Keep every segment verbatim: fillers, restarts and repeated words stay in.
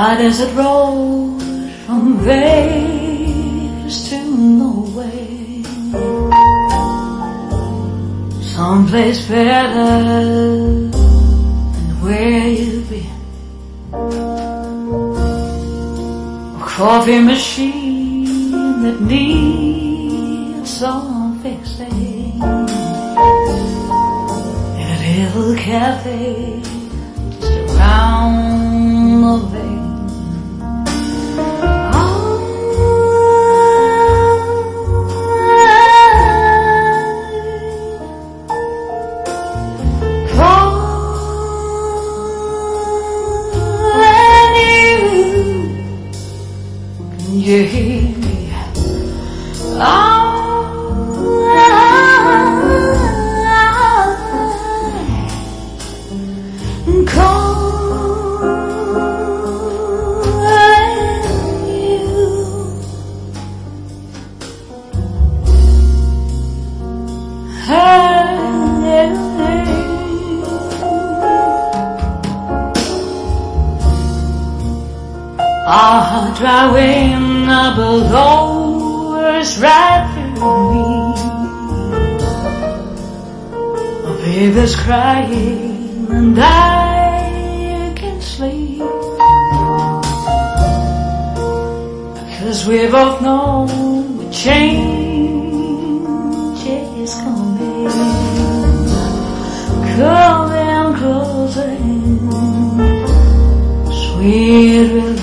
My desert road from Vegas to Norway, someplace better than where you've been. A coffee machine that needs some fixing, and a little cafe just around the bay. You hear me? Oh, I'm calling you. Hey, ah, driving up blows right through me. My baby's crying and I can't sleep, because we both know the change is coming, coming closer, sweet relief.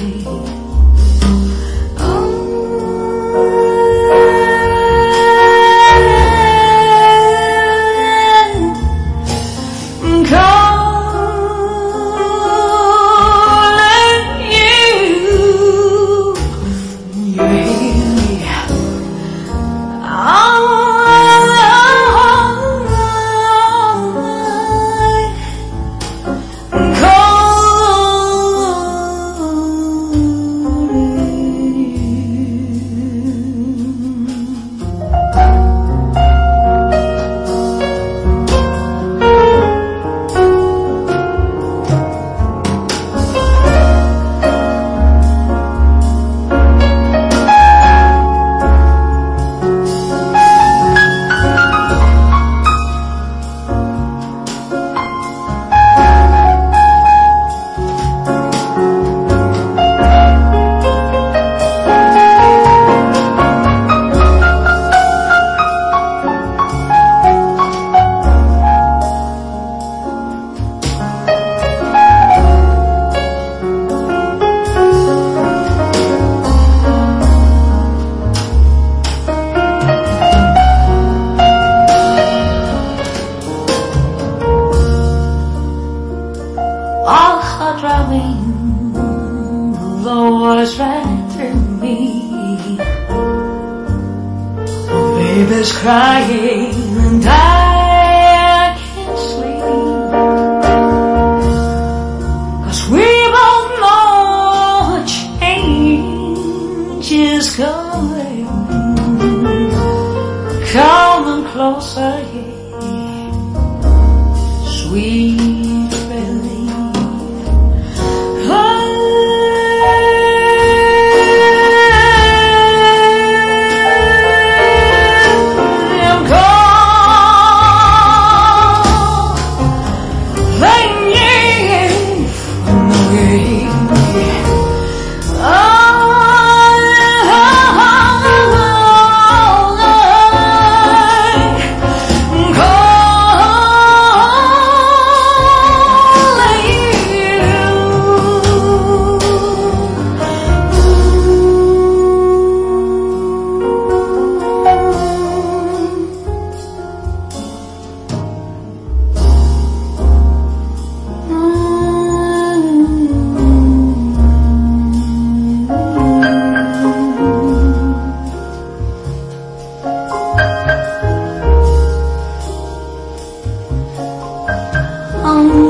Driving blows right through me. Oh, baby's crying and I can't sleep, 'cause we both know change is coming, coming closer, yeah, sweet relief. Um